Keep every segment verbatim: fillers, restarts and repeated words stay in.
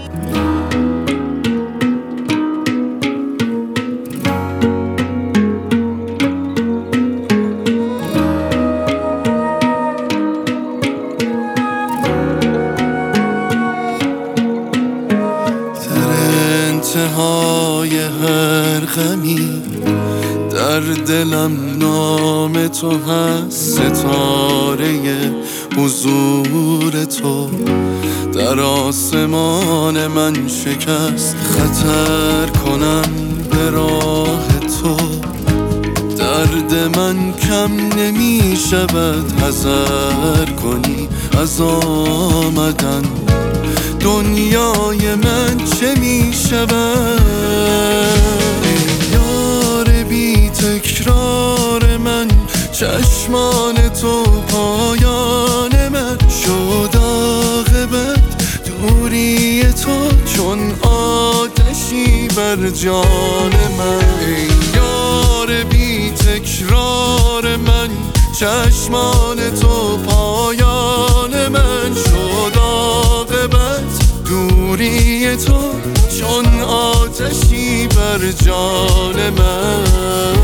انتهای هر غمی در دلم نام تو هست، ستاره حضور تو در آسمان من شکست. خطر کنم به راه تو، درد من کم نمی شود. حذر کنی از آمدن، دنیای من چه می شود؟ ای یار بی تکرار من، چشمان تو پایان من شد. عاقبت دوری تو چون آتشی بر جان من. ای یار بی تکرار من، چشمان تو پایان من شد. عاقبت دوری تو چون آتشی بر جان من.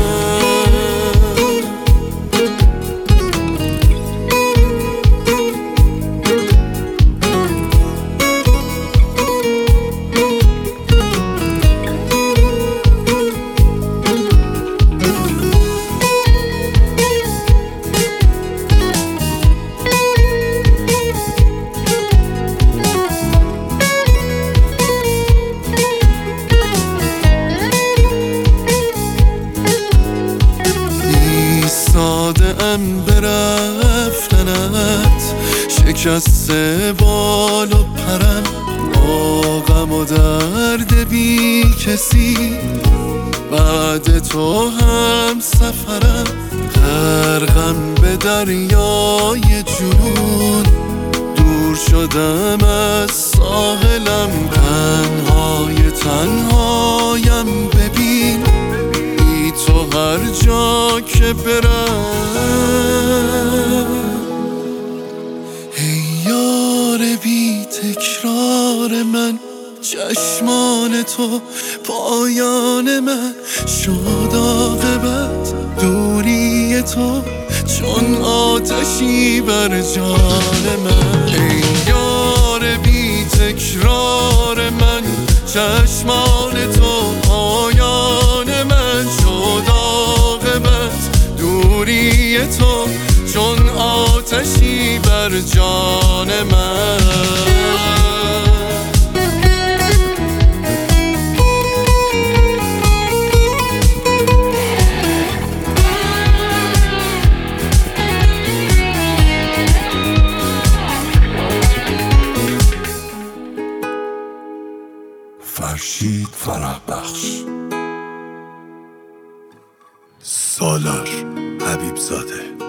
ایستاده‌ام به رفتنت، شکسته بال و پرم، با غم و درد بی کسی. بعد تو هم سفرم، غرقم به دریای جنون. دور شدم از ساحلم، تنهای تنهایم ببین. بی تو هر جا که برم، ای یار بی تکرار من، چشمان تو پایان من شد. عاقبت دوری تو چون آتشی بر جان من. ای یار بی تکرار من، چشمان تو پایان من شد. عاقبت دوری تو چون آتشی بر جان من. فرشید فرح بخش، سالار حبیب زاده.